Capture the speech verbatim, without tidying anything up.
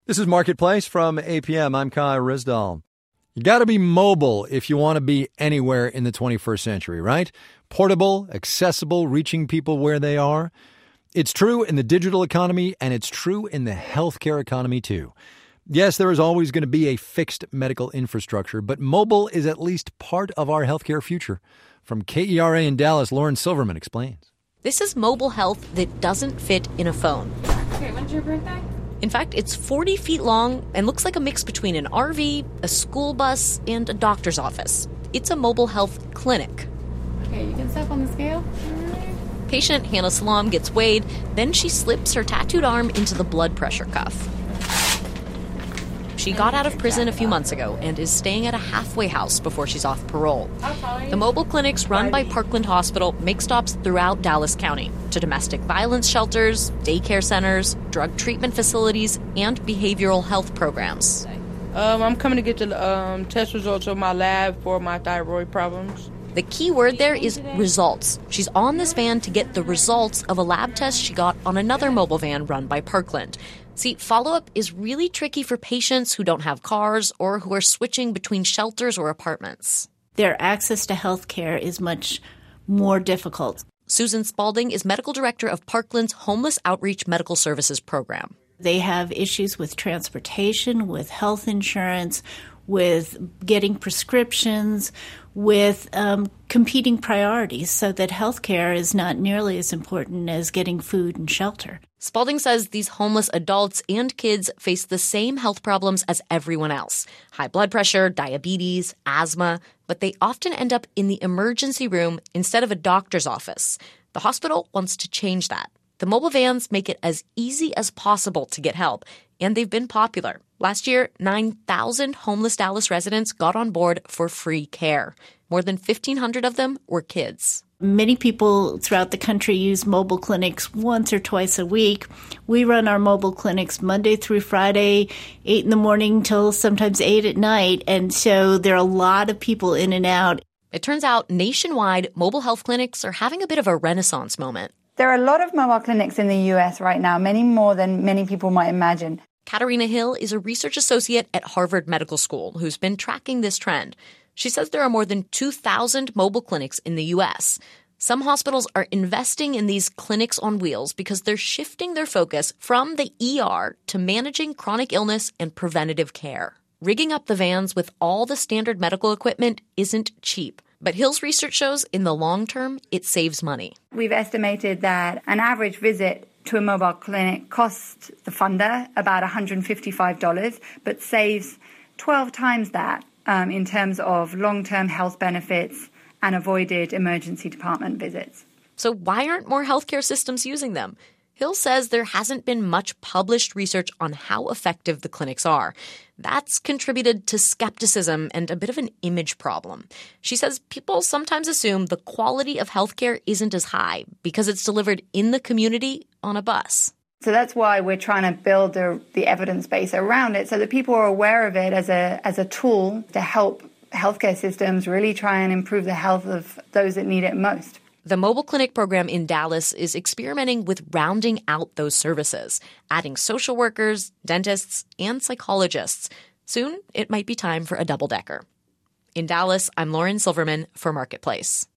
This is Marketplace from A P M. I'm Kai Rizdal. You got to be mobile if you want to be anywhere in the twenty-first century, right? Portable, accessible, reaching people where they are. It's true in the digital economy, and it's true in the healthcare economy, too. Yes, there is always going to be a fixed medical infrastructure, but mobile is at least part of our healthcare future. From K E R A in Dallas, Lauren Silverman explains. This is mobile health that doesn't fit in a phone. Okay, when's your birthday? In fact, it's forty feet long and looks like a mix between an R V, a school bus, and a doctor's office. It's a mobile health clinic. Okay, you can step on the scale. Patient Hannah Salam gets weighed, then she slips her tattooed arm into the blood pressure cuff. She got out of prison a few months ago and is staying at a halfway house before she's off parole. The mobile clinics run by Parkland Hospital make stops throughout Dallas County to domestic violence shelters, daycare centers, drug treatment facilities, and behavioral health programs. Um, I'm coming to get the um, test results of my lab for my thyroid problems. The key word there is results. She's on this van to get the results of a lab test she got on another mobile van run by Parkland. See, follow-up is really tricky for patients who don't have cars or who are switching between shelters or apartments. Their access to health care is much more difficult. Susan Spalding is medical director of Parkland's Homeless Outreach Medical Services program. They have issues with transportation, with health insurance, with getting prescriptions, with um, competing priorities so that health care is not nearly as important as getting food and shelter. Spalding says these homeless adults and kids face the same health problems as everyone else. High blood pressure, diabetes, asthma, but they often end up in the emergency room instead of a doctor's office. The hospital wants to change that. The mobile vans make it as easy as possible to get help, and they've been popular. Last year, nine thousand homeless Dallas residents got on board for free care. More than fifteen hundred of them were kids. Many people throughout the country use mobile clinics once or twice a week. We run our mobile clinics Monday through Friday, eight in the morning till sometimes eight at night. And so there are a lot of people in and out. It turns out nationwide, mobile health clinics are having a bit of a renaissance moment. There are a lot of mobile clinics in the U S right now, many more than many people might imagine. Katarina Hill is a research associate at Harvard Medical School who's been tracking this trend. She says there are more than two thousand mobile clinics in the U S. Some hospitals are investing in these clinics on wheels because they're shifting their focus from the E R to managing chronic illness and preventative care. Rigging up the vans with all the standard medical equipment isn't cheap. But Hill's research shows in the long term, it saves money. We've estimated that an average visit to a mobile clinic costs the funder about one hundred fifty-five dollars, but saves twelve times that um, in terms of long-term health benefits and avoided emergency department visits. So why aren't more healthcare systems using them? Hill says there hasn't been much published research on how effective the clinics are. That's contributed to skepticism and a bit of an image problem. She says people sometimes assume the quality of healthcare isn't as high because it's delivered in the community on a bus. So that's why we're trying to build the, the evidence base around it so that people are aware of it as a as a tool to help healthcare systems really try and improve the health of those that need it most. The mobile clinic program in Dallas is experimenting with rounding out those services, adding social workers, dentists, and psychologists. Soon, it might be time for a double-decker. In Dallas, I'm Lauren Silverman for Marketplace.